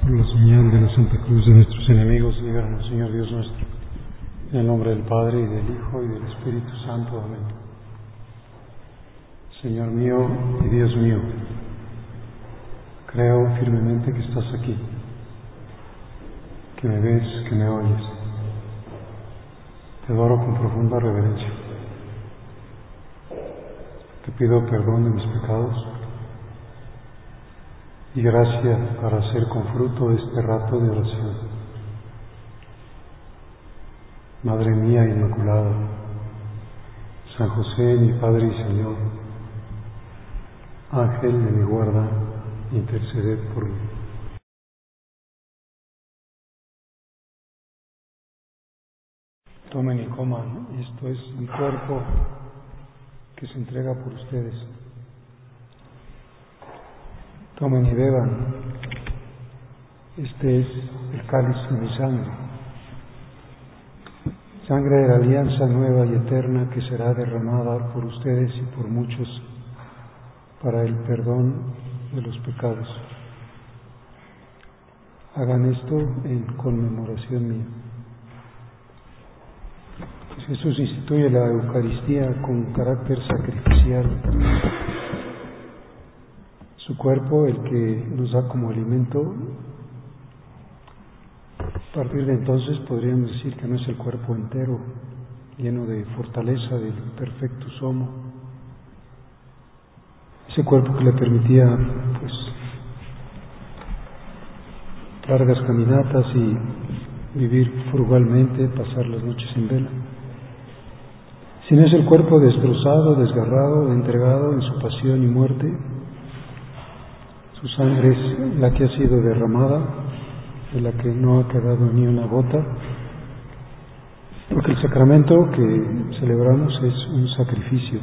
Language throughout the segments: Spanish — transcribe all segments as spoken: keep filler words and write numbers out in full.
Por la señal de la Santa Cruz de nuestros enemigos, líbranos, Señor Dios nuestro. En el nombre del Padre, y del Hijo, y del Espíritu Santo. Amén. Señor mío y Dios mío, creo firmemente que estás aquí, que me ves, que me oyes. Te adoro con profunda reverencia. Te pido perdón de mis pecados y gracia para hacer con fruto este rato de oración. Madre mía Inmaculada, San José, mi Padre y Señor, Ángel de mi guarda, interceded por mí. Tomen y coman, esto es mi cuerpo que se entrega por ustedes. Tomen y beban, este es el cáliz de mi sangre, sangre de la alianza nueva y eterna que será derramada por ustedes y por muchos para el perdón de los pecados. Hagan esto en conmemoración mía. Jesús instituye la Eucaristía con carácter sacrificial. Su cuerpo, el que nos da como alimento. A partir de entonces podríamos decir que no es el cuerpo entero, lleno de fortaleza del perfectus homo. Ese cuerpo que le permitía, pues, largas caminatas y vivir frugalmente, pasar las noches en vela. Sino es el cuerpo destrozado, desgarrado, entregado en su pasión y muerte. Su sangre es la que ha sido derramada, de la que no ha quedado ni una gota, porque el sacramento que celebramos es un sacrificio.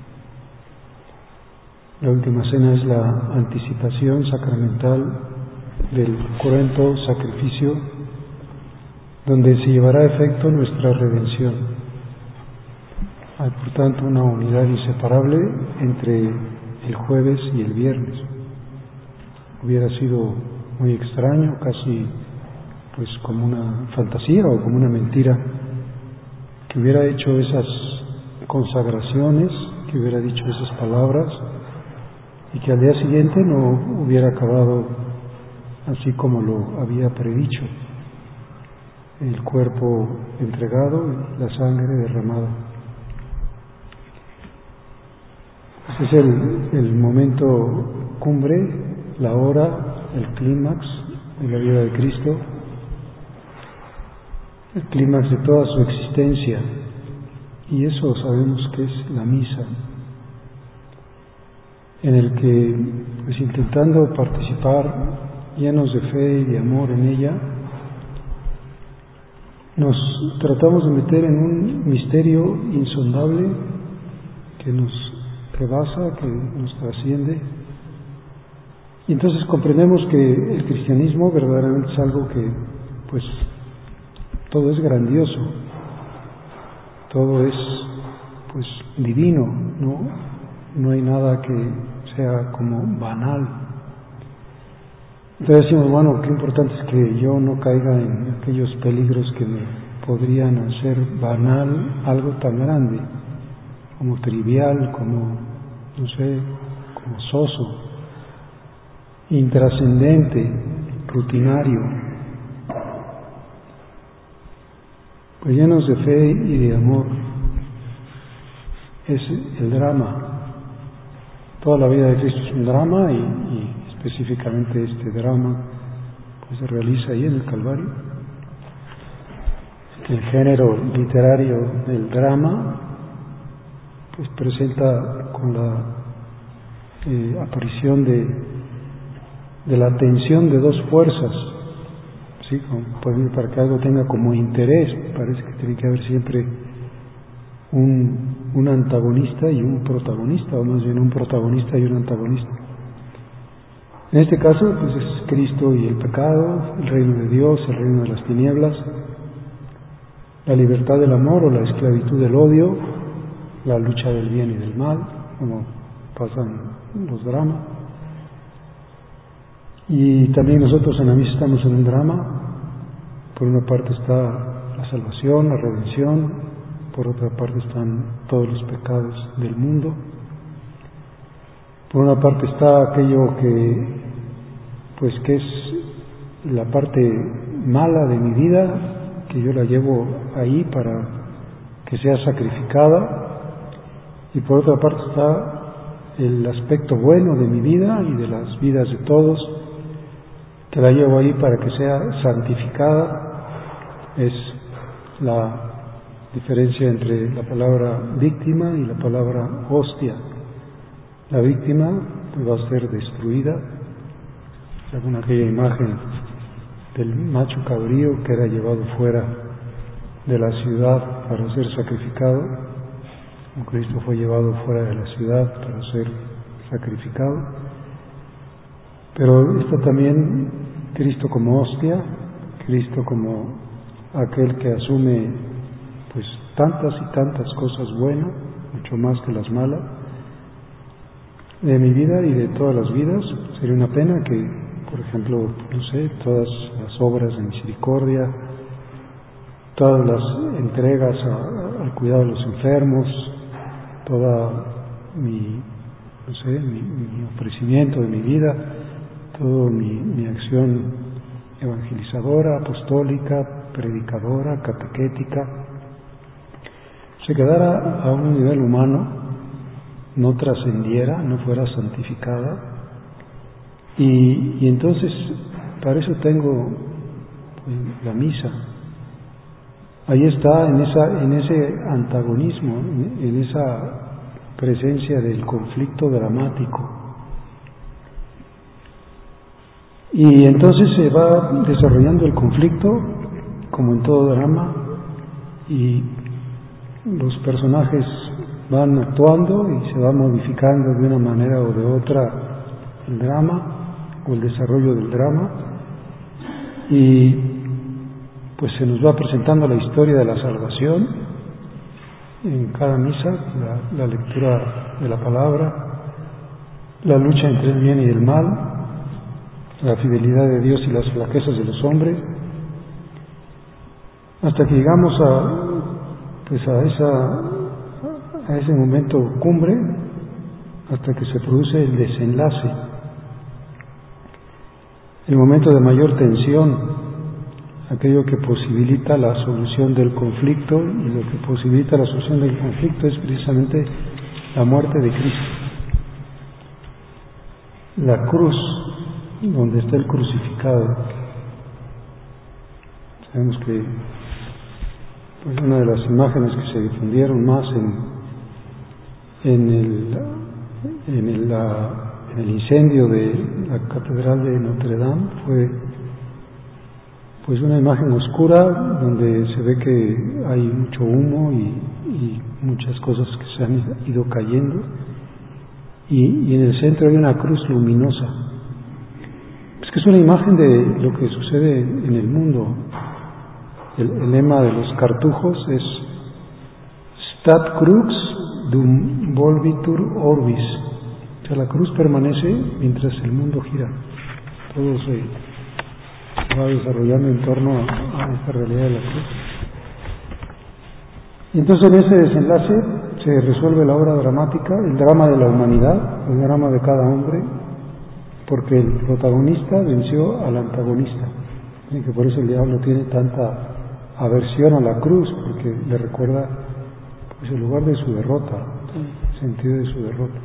La última cena es la anticipación sacramental del cruento sacrificio, donde se llevará a efecto nuestra redención. Hay, por tanto, una unidad inseparable entre el jueves y el viernes. Hubiera sido muy extraño, casi pues como una fantasía o como una mentira, que hubiera hecho esas consagraciones, que hubiera dicho esas palabras y que al día siguiente no hubiera acabado así como lo había predicho, el cuerpo entregado y la sangre derramada. Ese es el, el momento cumbre, la hora, el clímax de la vida de Cristo, el clímax de toda su existencia, y eso sabemos que es la misa, en el que, pues intentando participar llenos de fe y de amor en ella, nos tratamos de meter en un misterio insondable que nos rebasa, que nos trasciende. Y entonces comprendemos que el cristianismo verdaderamente es algo que, pues, todo es grandioso, todo es, pues, divino, ¿no? No hay nada que sea como banal. Entonces decimos, bueno, qué importante es que yo no caiga en aquellos peligros que me podrían hacer banal algo tan grande, como trivial, como, no sé, como soso, intrascendente, rutinario. Pues llenos de fe y de amor. Es el drama. Toda la vida de Cristo es un drama y, y específicamente este drama pues se realiza ahí en el Calvario. El género literario del drama pues presenta con la eh, aparición de, de la tensión de dos fuerzas, ¿sí? Como, para que algo tenga como interés, parece que tiene que haber siempre un, un antagonista y un protagonista, o más bien un protagonista y un antagonista. En este caso, pues es Cristo y el pecado, el reino de Dios, el reino de las tinieblas, la libertad del amor o la esclavitud del odio, la lucha del bien y del mal, como pasan los dramas. Y también nosotros en la misa estamos en un drama. Por una parte está la salvación, la redención, por otra parte están todos los pecados del mundo. Por una parte está aquello que, pues que es la parte mala de mi vida, que yo la llevo ahí para que sea sacrificada, y por otra parte está el aspecto bueno de mi vida y de las vidas de todos, que la llevo ahí para que sea santificada. Es la diferencia entre la palabra víctima y la palabra hostia. La víctima pues, va a ser destruida, según aquella imagen del macho cabrío que era llevado fuera de la ciudad para ser sacrificado. Cristo fue llevado fuera de la ciudad para ser sacrificado. Pero está también Cristo como hostia, Cristo como aquel que asume pues tantas y tantas cosas buenas, mucho más que las malas, de mi vida y de todas las vidas. Sería una pena que, por ejemplo, no sé, todas las obras de misericordia, todas las entregas a, al cuidado de los enfermos, toda mi, no sé, mi, mi ofrecimiento de mi vida, toda mi, mi acción evangelizadora, apostólica, predicadora, catequética, se quedara a un nivel humano, no trascendiera, no fuera santificada, y, y entonces para eso tengo pues, la misa. Ahí está, en esa, en ese antagonismo, en, en esa presencia del conflicto dramático. Y entonces se va desarrollando el conflicto, como en todo drama, y los personajes van actuando y se va modificando de una manera o de otra el drama o el desarrollo del drama, y pues se nos va presentando la historia de la salvación en cada misa, la, la lectura de la palabra, la lucha entre el bien y el mal, la fidelidad de Dios y las flaquezas de los hombres, hasta que llegamos a pues a esa a ese momento cumbre, hasta que se produce el desenlace, el momento de mayor tensión, aquello que posibilita la solución del conflicto, y lo que posibilita la solución del conflicto es precisamente la muerte de Cristo. La cruz, donde está el crucificado. Sabemos que pues, una de las imágenes que se difundieron más en en el en el, la, en el incendio de la Catedral de Notre Dame fue pues una imagen oscura donde se ve que hay mucho humo y, y muchas cosas que se han ido cayendo, y, y en el centro hay una cruz luminosa. Es que es una imagen de lo que sucede en el mundo. El, el lema de los cartujos es Stat crux dum volvitur orbis. O sea, la cruz permanece mientras el mundo gira. Todo se va desarrollando en torno a, a esta realidad de la cruz. Y entonces en ese desenlace se resuelve la obra dramática, el drama de la humanidad, el drama de cada hombre, porque el protagonista venció al antagonista, y que por eso el diablo tiene tanta aversión a la cruz, porque le recuerda pues, el lugar de su derrota, el sentido de su derrota.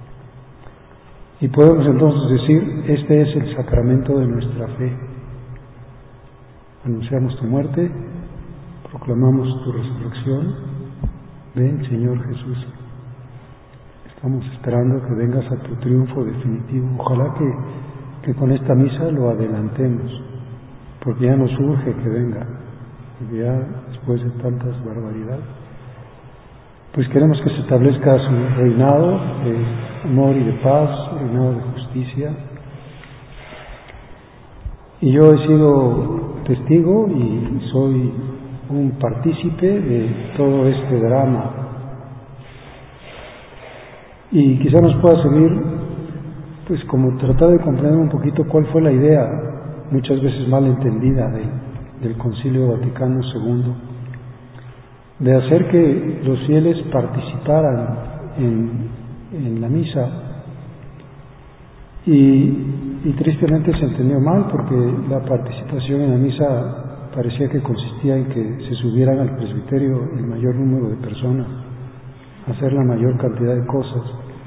Y podemos entonces decir, este es el sacramento de nuestra fe. Anunciamos tu muerte, proclamamos tu resurrección. Ven, Señor Jesús. Estamos esperando que vengas a tu triunfo definitivo. Ojalá que, que con esta misa lo adelantemos, porque ya nos urge que venga, porque ya después de tantas barbaridades, pues queremos que se establezca su reinado de amor y de paz, reinado de justicia. Y yo he sido testigo y soy un partícipe de todo este drama. Y quizá nos pueda servir pues como tratar de comprender un poquito cuál fue la idea, muchas veces mal entendida, del, del Concilio Vaticano segundo, de hacer que los fieles participaran en, en la misa. Y, y tristemente se entendió mal, porque la participación en la misa parecía que consistía en que se subieran al presbiterio el mayor número de personas, hacer la mayor cantidad de cosas.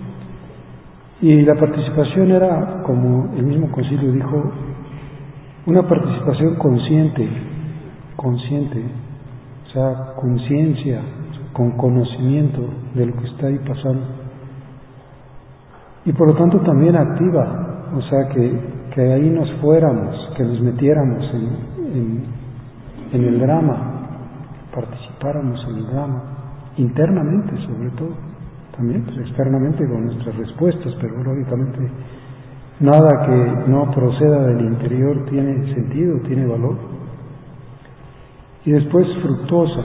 Y la participación era, como el mismo concilio dijo, una participación consciente, consciente, o sea, conciencia, con conocimiento de lo que está ahí pasando. Y por lo tanto también activa, o sea, que, que ahí nos fuéramos, que nos metiéramos en, en, en el drama, participáramos en el drama, internamente sobre todo, también pues, externamente con nuestras respuestas, pero lógicamente nada que no proceda del interior tiene sentido, tiene valor. Y después fructuosa.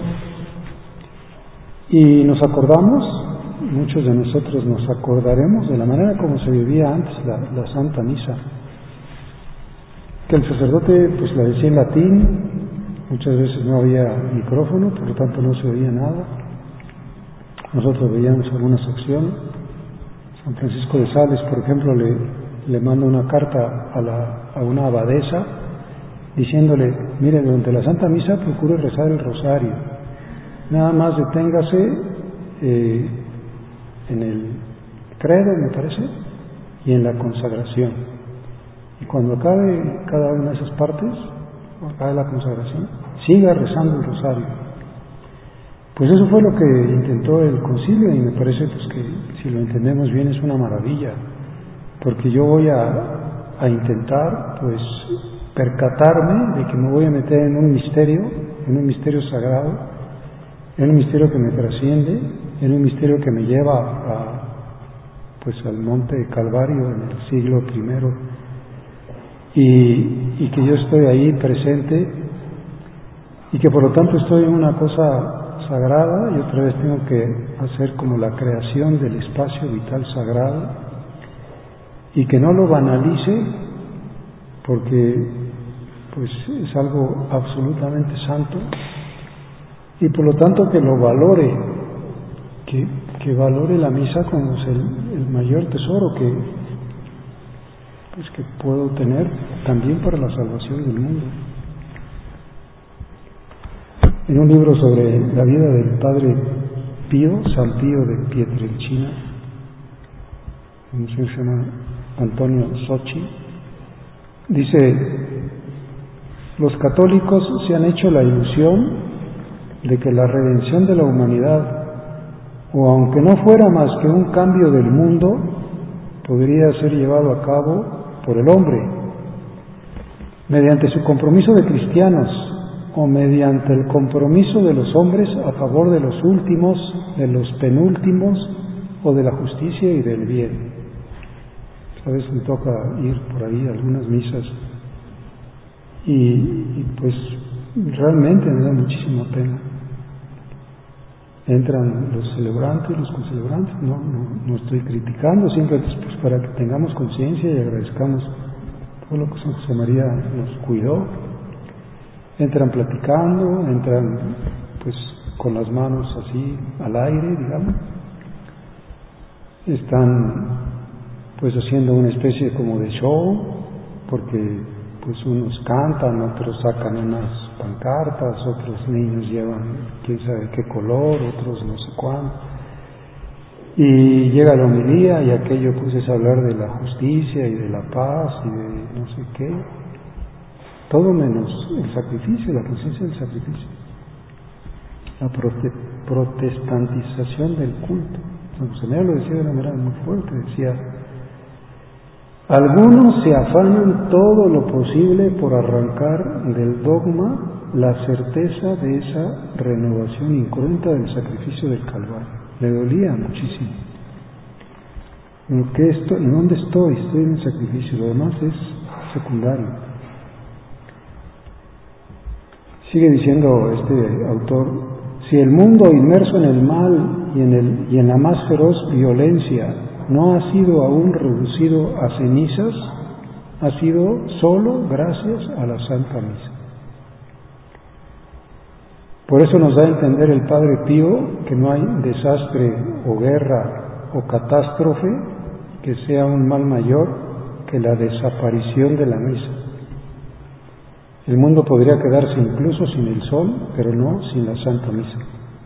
Y nos acordamos, muchos de nosotros nos acordaremos de la manera como se vivía antes la, la Santa Misa, que el sacerdote pues la decía en latín, muchas veces no había micrófono, por lo tanto no se oía nada. Nosotros veíamos algunas acciones. San Francisco de Sales, por ejemplo, le, le manda una carta a, la, a una abadesa diciéndole, mire, durante la Santa Misa procure rezar el rosario, nada más deténgase eh, en el credo, me parece, y en la consagración. Y cuando acabe cada una de esas partes, acabe la consagración, siga rezando el rosario. Pues eso fue lo que intentó el concilio, y me parece pues que si lo entendemos bien es una maravilla, porque yo voy a, a intentar pues percatarme de que me voy a meter en un misterio, en un misterio sagrado, en un misterio que me trasciende, en un misterio que me lleva a, pues al monte Calvario en el siglo primero, y, y que yo estoy ahí presente, y que por lo tanto estoy en una cosa sagrada, y otra vez tengo que hacer como la creación del espacio vital sagrado, y que no lo banalice, porque pues es algo absolutamente santo, y por lo tanto que lo valore, que, que valore la misa como el, el mayor tesoro que, pues, que puedo tener también para la salvación del mundo. En un libro sobre la vida del Padre Pío, San Pío de Pietrelcina, un señor se llama Antonio Socci, dice: los católicos se han hecho la ilusión de que la redención de la humanidad, o aunque no fuera más que un cambio del mundo, podría ser llevado a cabo por el hombre, mediante su compromiso de cristianos, o mediante el compromiso de los hombres a favor de los últimos, de los penúltimos, o de la justicia y del bien. A veces me toca ir por ahí a algunas misas y, y pues realmente me da muchísima pena. Entran los celebrantes, los concelebrantes, no, no, no estoy criticando, simplemente pues para que tengamos conciencia y agradezcamos todo lo que San José María nos cuidó. Entran platicando, entran pues con las manos así al aire, digamos, están pues haciendo una especie como de show, porque pues unos cantan, otros sacan unas pancartas, otros niños llevan quién sabe qué color, otros no sé cuánto, y llega la homilía y aquello pues es hablar de la justicia y de la paz y de no sé qué, todo menos el sacrificio, la conciencia del sacrificio, la prote protestantización del culto. San José María lo decía de una manera muy fuerte, decía: algunos se afanan todo lo posible por arrancar del dogma la certeza de esa renovación incruenta del sacrificio del Calvario. Le dolía muchísimo. ¿En qué estoy? ¿En dónde estoy? Estoy en el sacrificio, lo demás es secundario. Sigue diciendo este autor: si el mundo inmerso en el mal y en, el, y en la más feroz violencia no ha sido aún reducido a cenizas, ha sido solo gracias a la Santa Misa. Por eso nos da a entender el Padre Pío que no hay desastre o guerra o catástrofe que sea un mal mayor que la desaparición de la misa. El mundo podría quedarse incluso sin el sol, pero no sin la Santa Misa.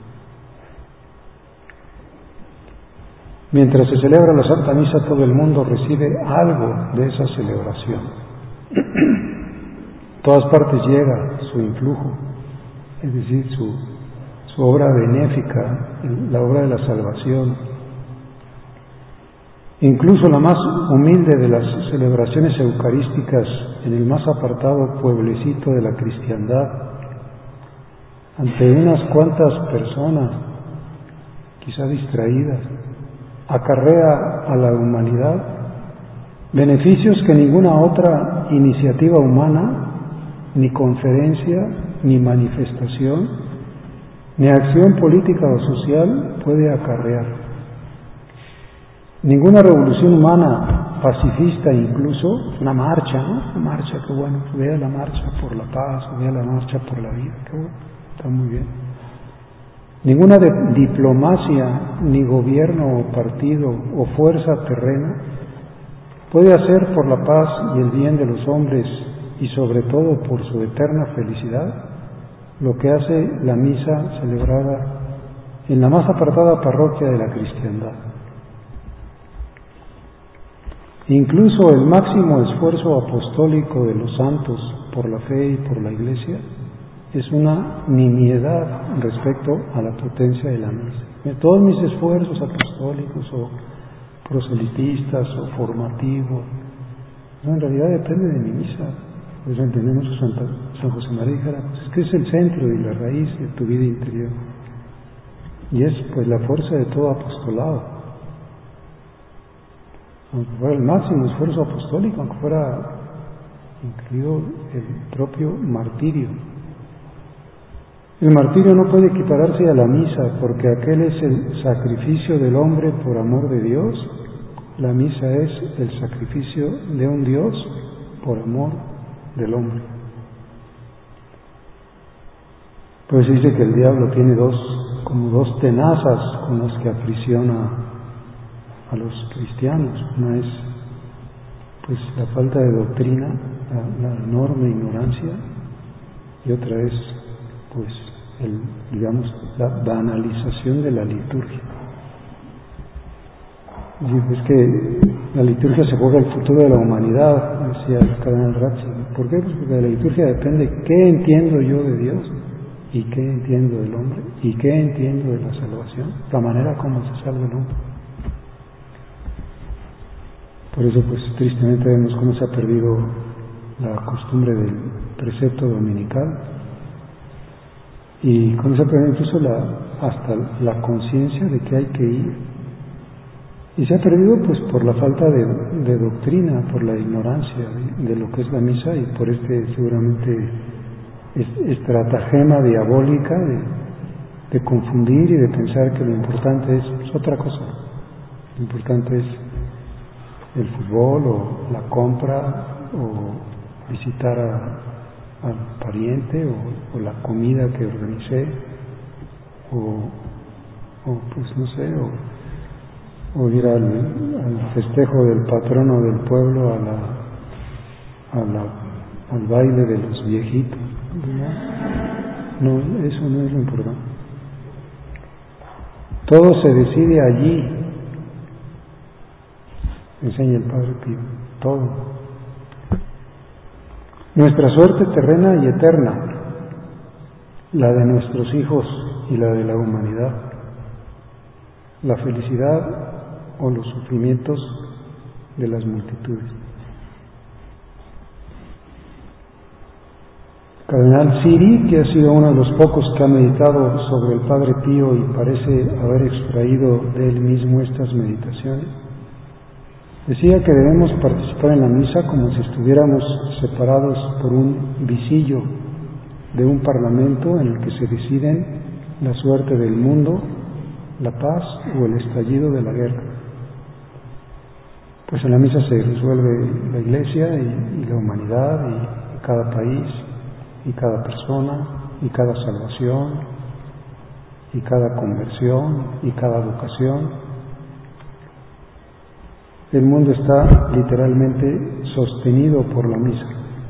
Mientras se celebra la Santa Misa, todo el mundo recibe algo de esa celebración. Todas partes llega su influjo, es decir, su, su obra benéfica, la obra de la salvación. Incluso la más humilde de las celebraciones eucarísticas en el más apartado pueblecito de la cristiandad, ante unas cuantas personas, quizá distraídas, acarrea a la humanidad beneficios que ninguna otra iniciativa humana, ni conferencia, ni manifestación, ni acción política o social puede acarrear. Ninguna revolución humana pacifista, incluso una marcha, ¿no? Una marcha, qué bueno, vea la marcha por la paz, vea la marcha por la vida, qué bueno, está muy bien. Ninguna de diplomacia, ni gobierno o partido o fuerza terrena puede hacer por la paz y el bien de los hombres y sobre todo por su eterna felicidad lo que hace la misa celebrada en la más apartada parroquia de la cristiandad. Incluso el máximo esfuerzo apostólico de los santos por la fe y por la Iglesia es una nimiedad respecto a la potencia de la misa. Todos mis esfuerzos apostólicos o proselitistas o formativos, no, en realidad depende de mi misa. Pues entendemos que Santa, San José María dijera, pues es que es el centro y la raíz de tu vida interior. Y es pues la fuerza de todo apostolado. Aunque fuera el máximo esfuerzo apostólico, aunque fuera incluido el propio martirio. El martirio no puede equipararse a la misa, porque aquel es el sacrificio del hombre por amor de Dios. La misa es el sacrificio de un Dios por amor del hombre. Pues dice que el diablo tiene dos, como dos tenazas con las que aprisiona a los cristianos. Una es pues la falta de doctrina, la, la enorme ignorancia, y otra es pues el, digamos, la banalización de la liturgia. Y es que la liturgia se juega el futuro de la humanidad, decía el cardenal Ratzinger. ¿Por qué? Pues porque de la liturgia depende qué entiendo yo de Dios y qué entiendo del hombre y qué entiendo de la salvación, la manera como se salva el hombre. Por eso, pues tristemente vemos cómo se ha perdido la costumbre del precepto dominical y cómo se ha perdido incluso la, hasta la conciencia de que hay que ir. Y se ha perdido pues por la falta de, de doctrina, por la ignorancia de, de lo que es la misa y por este seguramente estratagema diabólica de, de confundir y de pensar que lo importante es pues, otra cosa. Lo importante es el fútbol o la compra o visitar a, al pariente o, o la comida que organicé o, o pues no sé o, o ir al, al festejo del patrono del pueblo a la, a la, al baile de los viejitos. No, no, eso no es lo importante. Todo se decide allí, enseña el Padre Pío, todo. Nuestra suerte terrena y eterna, la de nuestros hijos y la de la humanidad, la felicidad o los sufrimientos de las multitudes. Cardenal Siri, que ha sido uno de los pocos que ha meditado sobre el Padre Pío y parece haber extraído de él mismo estas meditaciones, decía que debemos participar en la misa como si estuviéramos separados por un visillo de un parlamento en el que se deciden la suerte del mundo, la paz o el estallido de la guerra. Pues en la misa se resuelve la Iglesia y, y la humanidad y, y cada país y cada persona y cada salvación y cada conversión y cada vocación. El mundo está literalmente sostenido por la misa.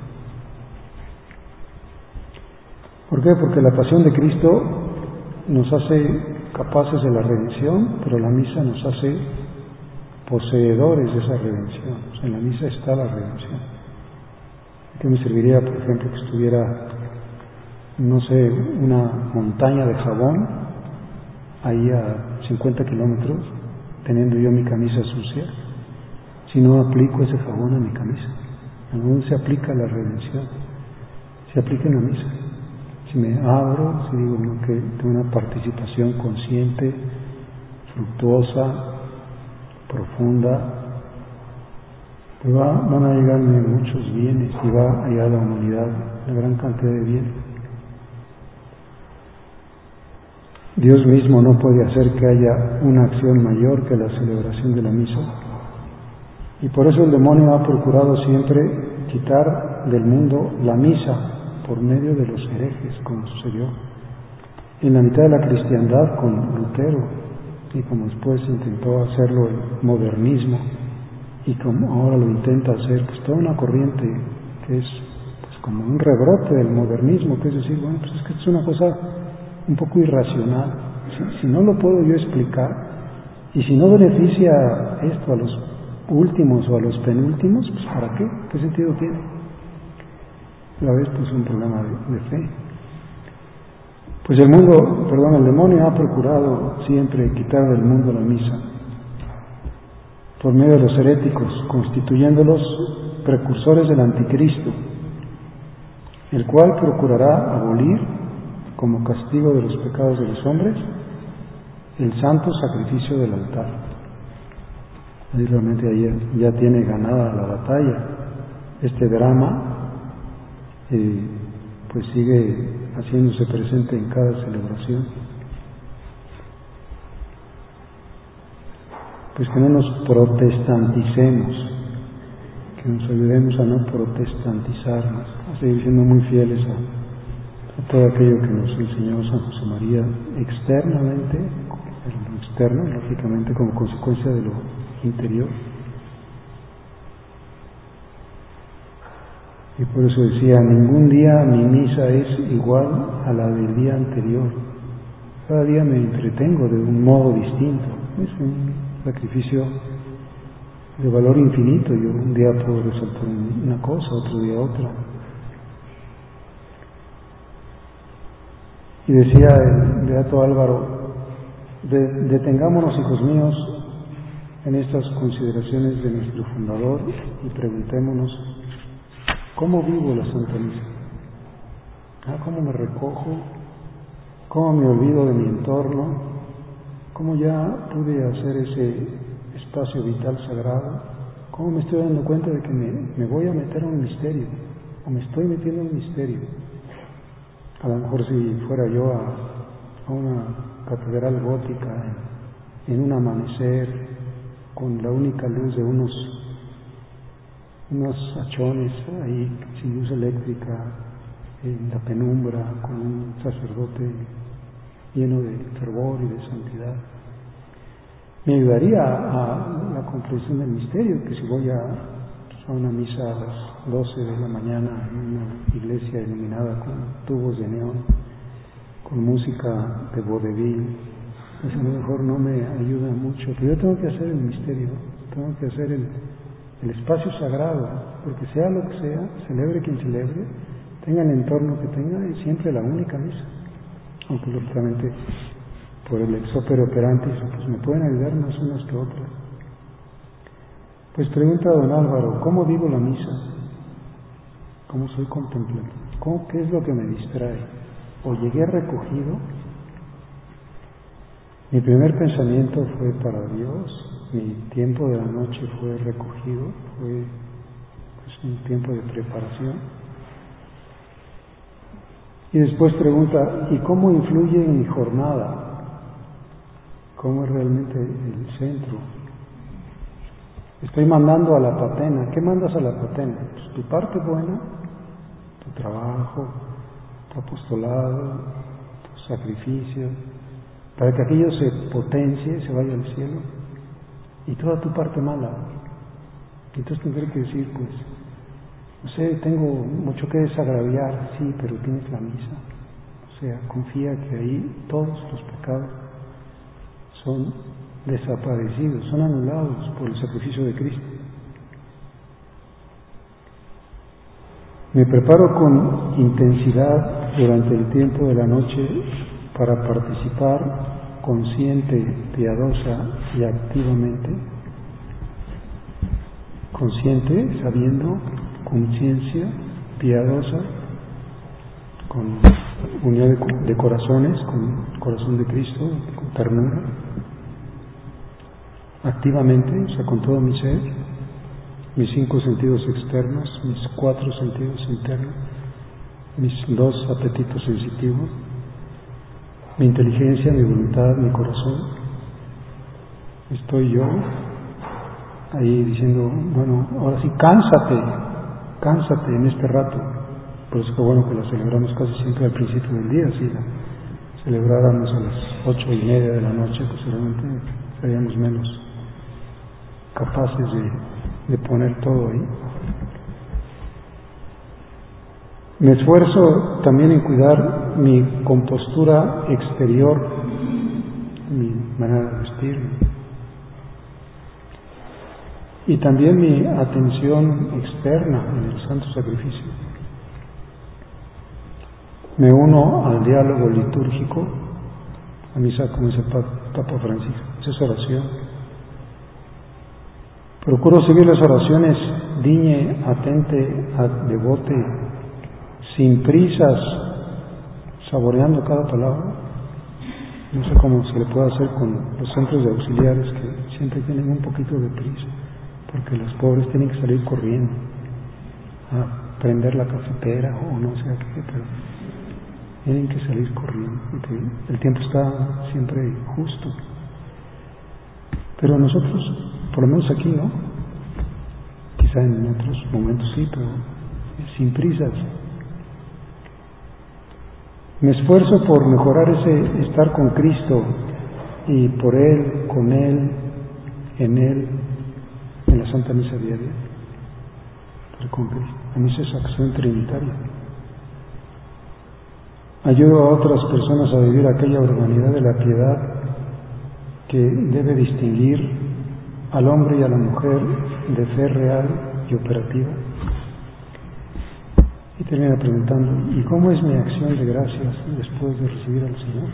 ¿Por qué? Porque la pasión de Cristo nos hace capaces de la redención, pero la misa nos hace poseedores de esa redención. O sea, en la misa está la redención. ¿Qué me serviría, por ejemplo, que estuviera, no sé, una montaña de jabón ahí a cincuenta kilómetros, teniendo yo mi camisa sucia, si no aplico ese jabón a mi camisa? ¿A dónde se aplica la redención? Se aplica en la misa. Si me abro, si digo no, que tengo una participación consciente, fructuosa, profunda, pues va, van a llegarme muchos bienes y va a llegar a la humanidad una gran cantidad de bienes. Dios mismo no puede hacer que haya una acción mayor que la celebración de la misa, y por eso el demonio ha procurado siempre quitar del mundo la misa por medio de los herejes, como sucedió en la mitad de la cristiandad con Lutero, y como después intentó hacerlo el modernismo, y como ahora lo intenta hacer pues toda una corriente que es pues como un rebrote del modernismo, que es decir, bueno, pues es que esto es una cosa un poco irracional. Si, si no lo puedo yo explicar, y si no beneficia esto a los últimos o a los penúltimos, pues ¿para qué? ¿Qué sentido tiene? La vez pues un problema de, de fe. Pues el mundo, perdón, el demonio ha procurado siempre quitar del mundo la misa por medio de los heréticos, constituyéndolos precursores del anticristo, el cual procurará abolir, como castigo de los pecados de los hombres, el santo sacrificio del altar. Ahí realmente ayer ya tiene ganada la batalla. Este drama eh, pues sigue haciéndose presente en cada celebración. Pues que no nos protestanticemos, que nos ayudemos a no protestantizarnos, a seguir siendo muy fieles a, a todo aquello que nos enseñó San José María externamente, lo externo, lógicamente como consecuencia de lo interior. Y por eso decía, ningún día mi misa es igual a la del día anterior. Cada día me entretengo de un modo distinto. Es un sacrificio de valor infinito. Yo un día puedo resaltar una cosa, otro día otra. Y decía el beato Álvaro, de, detengámonos, hijos míos, en estas consideraciones de nuestro fundador y preguntémonos, ¿cómo vivo la Santa Misa? ¿Ah, ¿Cómo me recojo? ¿Cómo me olvido de mi entorno? ¿Cómo ya pude hacer ese espacio vital sagrado? ¿Cómo me estoy dando cuenta de que me, me voy a meter en un misterio? ¿O me estoy metiendo en un misterio? A lo mejor si fuera yo a, a una catedral gótica en, en un amanecer con la única luz de unos unos hachones ahí sin luz eléctrica en la penumbra, con un sacerdote lleno de fervor y de santidad, me ayudaría a la comprensión del misterio, que si voy a, a una misa a las doce de la mañana en una iglesia iluminada con tubos de neón, con música de vodevil, pues a lo mejor no me ayuda mucho, pero yo tengo que hacer el misterio, tengo que hacer el el espacio sagrado, porque sea lo que sea, celebre quien celebre, tenga el entorno que tenga, es siempre la única misa. Aunque lógicamente por el ex opere operantis, pues me pueden ayudar más unas que otras. Pues pregunta a don Álvaro, ¿cómo vivo la misa? ¿Cómo soy contemplativo? ¿Cómo, ¿Qué es lo que me distrae? ¿O llegué recogido? Mi primer pensamiento fue para Dios. Mi tiempo de la noche fue recogido, fue pues, un tiempo de preparación. Y después pregunta, ¿y cómo influye en mi jornada? ¿Cómo es realmente el centro? Estoy mandando a la patena. ¿Qué mandas a la patena? Pues tu parte buena, tu trabajo, tu apostolado, tu sacrificio, para que aquello se potencie, se vaya al cielo, y toda tu parte mala. Entonces tendré que decir, pues, no sé, tengo mucho que desagraviar, sí, pero tienes la misa. O sea, confía que ahí todos los pecados son desaparecidos, son anulados por el sacrificio de Cristo. Me preparo con intensidad durante el tiempo de la noche para participar consciente, piadosa y activamente, consciente, sabiendo, conciencia, piadosa, con unión de, de corazones, con el corazón de Cristo, con ternura, activamente, o sea, con todo mi ser, mis cinco sentidos externos, mis cuatro sentidos internos, mis dos apetitos sensitivos, mi inteligencia, mi voluntad, mi corazón. Estoy yo ahí diciendo, bueno, ahora sí, cánsate, cánsate en este rato. Por eso es bueno que la celebramos casi siempre al principio del día. Si la celebráramos a las ocho y media de la noche, pues seguramente seríamos menos capaces de, de poner todo ahí. Me esfuerzo también en cuidar mi compostura exterior, mi manera de vestirme, y también mi atención externa en el santo sacrificio. Me uno al diálogo litúrgico, a misa como dice Papa Francisco, esa es oración. Procuro seguir las oraciones digne, atente, devote, sin prisas, saboreando cada palabra. No sé cómo se le puede hacer con los centros de auxiliares que siempre tienen un poquito de prisa, porque los pobres tienen que salir corriendo a prender la cafetera o no sé a qué, pero tienen que salir corriendo, porque el tiempo está siempre justo. Pero nosotros, por lo menos aquí, ¿no? Quizá en otros momentos sí, pero sin prisas. Me esfuerzo por mejorar ese estar con Cristo y por Él, con Él, en Él, en la Santa Misa diaria. Estar con Cristo. La misa es acción trinitaria. Ayudo a otras personas a vivir aquella urbanidad de la piedad que debe distinguir al hombre y a la mujer de fe real y operativa. Y termina preguntando, ¿y cómo es mi acción de gracias después de recibir al Señor?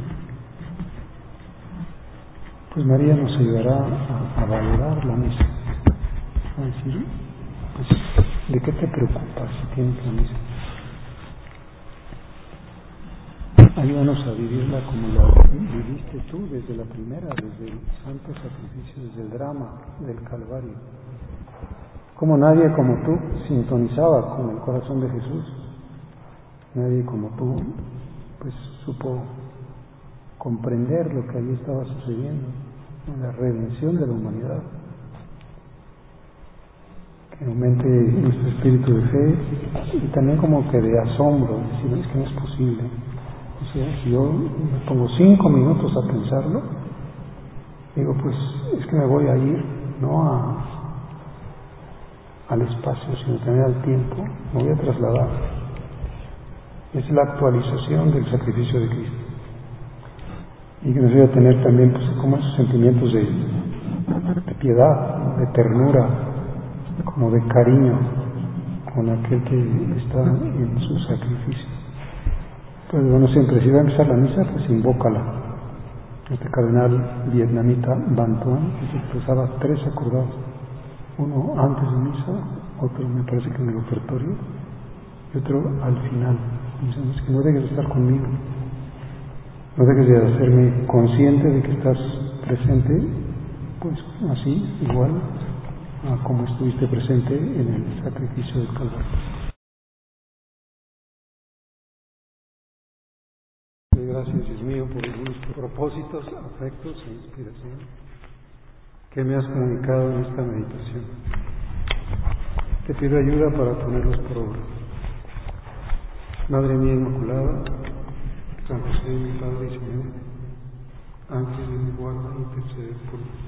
Pues María nos ayudará a, a valorar la misa, a decir, pues, ¿de qué te preocupas si tienes la misa? Ayúdanos a vivirla como la viviste tú desde la primera, desde el santo sacrificio, desde el drama del Calvario. Como nadie como tú sintonizaba con el corazón de Jesús. Nadie como tú pues supo comprender lo que allí estaba sucediendo, la redención de la humanidad. Que aumente nuestro espíritu de fe y también como que de asombro, decir, es que no es posible. O sea, si yo me pongo cinco minutos a pensarlo, digo, pues es que me voy a ir, no a, al espacio, sino también al tiempo, me voy a trasladar. Es la actualización del sacrificio de Cristo. Y que nos ayuda a tener también, pues, como esos sentimientos de, de piedad, de ternura, como de cariño con aquel que está en su sacrificio. Pues bueno, siempre si va a empezar la misa, pues invócala. Este cardenal vietnamita Van Thuan expresaba tres acordados, uno antes de misa, otro me parece que en el ofertorio y otro al final. Entonces, que no dejes de estar conmigo, no dejes de hacerme consciente de que estás presente, pues así, igual a como estuviste presente en el sacrificio del Calvario. Gracias, Dios mío, por nuestros propósitos, afectos e inspiración. que me has comunicado en esta meditación. Te pido ayuda para ponerlos por obra. Madre mía Inmaculada, San José, mi Padre y Señor, antes de mi guarda, intercede por mí.